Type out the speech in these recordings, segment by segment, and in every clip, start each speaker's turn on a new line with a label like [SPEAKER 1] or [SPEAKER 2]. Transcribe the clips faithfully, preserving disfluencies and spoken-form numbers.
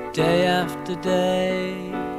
[SPEAKER 1] Day after day,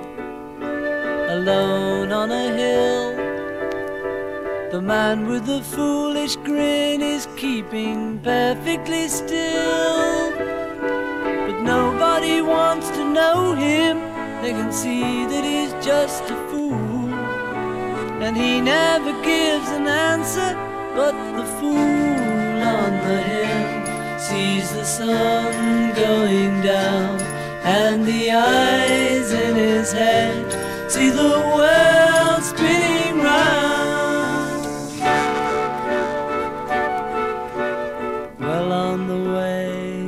[SPEAKER 1] alone on a hill, the man with the foolish grin is keeping perfectly still. But nobody wants to know him, they can see that he's just a fool. And he never gives an answer, but the fool on the hill sees the sun going down, and the eyes in his head see the world spinning round. Well on the way,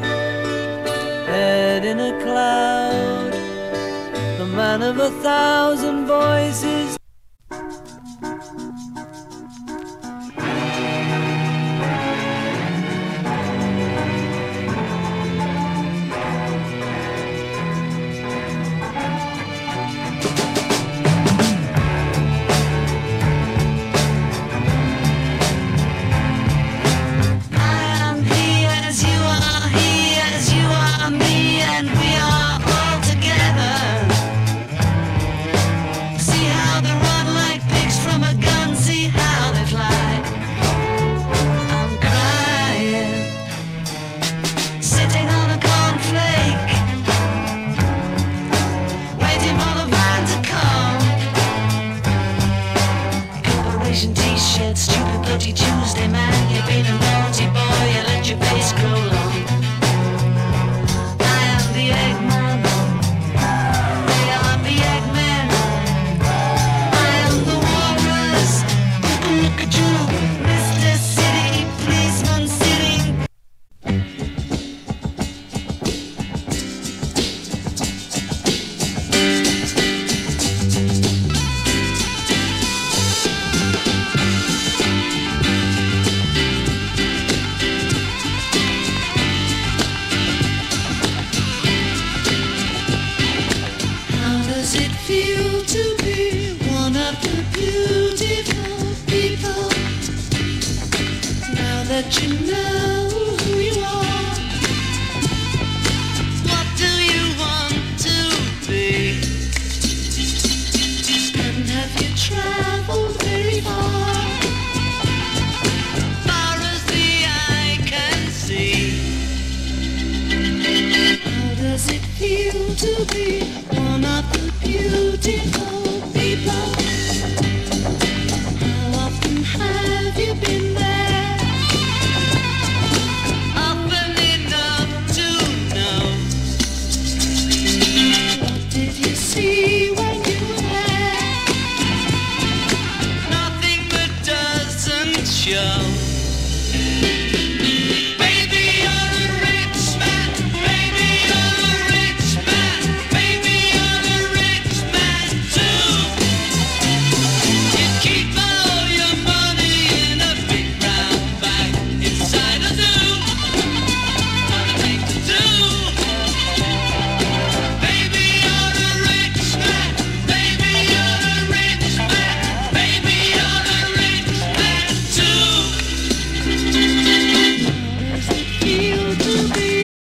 [SPEAKER 1] head in a cloud, the man of a thousand voices.
[SPEAKER 2] T-shirt, stupid bloody Tuesday man. You've been a naughty boy, you let your face grow long. I am the Eggman, they are the Eggmen. I am the walrus, look at you, Mister City Policeman sitting. Feel to be one of the beautiful people. Now that you know who you are, what do you want to be? And have you traveled very far? Far as the eye can see. How does it feel to be one of the beautiful people? How often have you been there? Often enough to know. What did you see when you were there? Nothing that doesn't show.